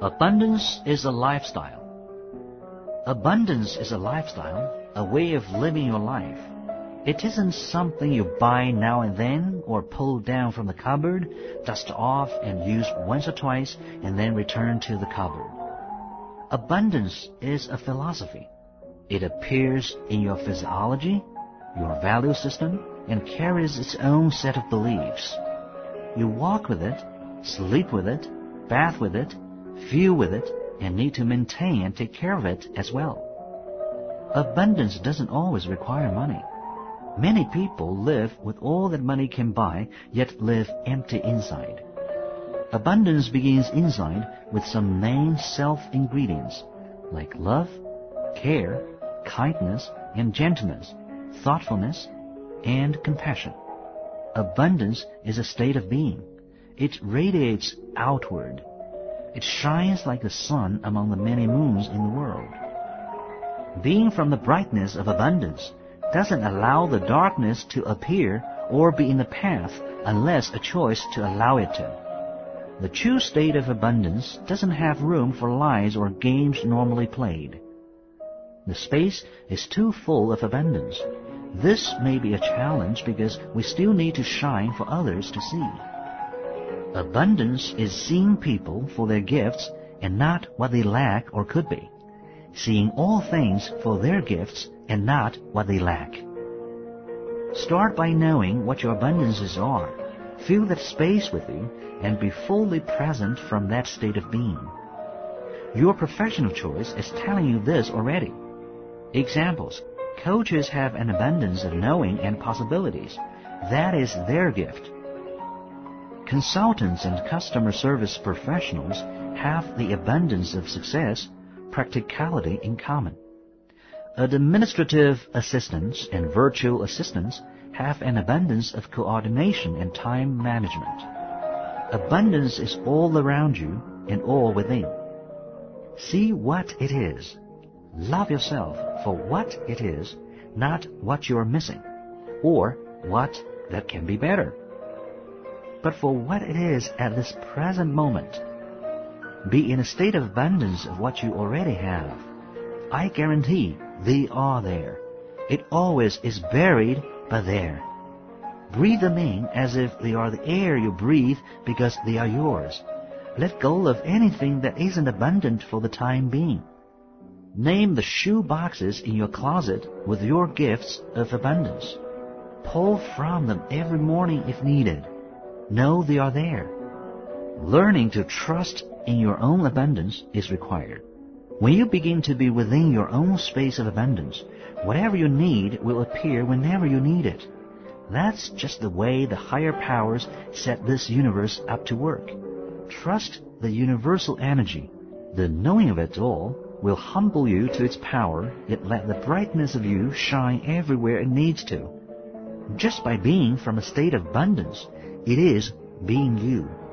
Abundance is a lifestyle. Abundance is a lifestyle, a way of living your life. It isn't something you buy now and then or pull down from the cupboard, dust off and use once or twice and then return to the cupboard. Abundance is a philosophy. It appears in your physiology, your value system, and carries its own set of beliefs. You walk with it, sleep with it, bath with it, feel with it, and need to maintain and take care of it as well. Abundance doesn't always require money. Many people live with all that money can buy, yet live empty inside. Abundance begins inside with some main self-ingredients, like love, care, kindness, and gentleness, thoughtfulness, and compassion. Abundance is a state of being. It radiates outward. It shines like the sun among the many moons in the world. Being from the brightness of abundance doesn't allow the darkness to appear or be in the path unless a choice to allow it to. The true state of abundance doesn't have room for lies or games normally played. The space is too full of abundance. This may be a challenge because we still need to shine for others to see. Abundance is seeing people for their gifts and not what they lack or could be. Seeing all things for their gifts and not what they lack. Start by knowing what your abundances are. Fill that space with you and be fully present from that state of being. Your profession of choice is telling you this already. Examples. Coaches have an abundance of knowing and possibilities. That is their gift. Consultants and customer service professionals have the abundance of success, practicality in common. Administrative assistants and virtual assistants have an abundance of coordination and time management. Abundance is all around you and all within. See what it is. Love yourself for what it is, not what you are missing, or what that can be better, but for what it is at this present moment. Be in a state of abundance of what you already have. I guarantee they are there. It always is buried, but there. Breathe them in as if they are the air you breathe because they are yours. Let go of anything that isn't abundant for the time being. Name the shoe boxes in your closet with your gifts of abundance. Pull from them every morning if needed. Know they are there. Learning to trust in your own abundance is required. When you begin to be within your own space of abundance, whatever you need will appear whenever you need it. That's just the way the higher powers set this universe up to work. Trust the universal energy. The knowing of it all will humble you to its power, yet let the brightness of you shine everywhere it needs to. Just by being from a state of abundance, it is being you.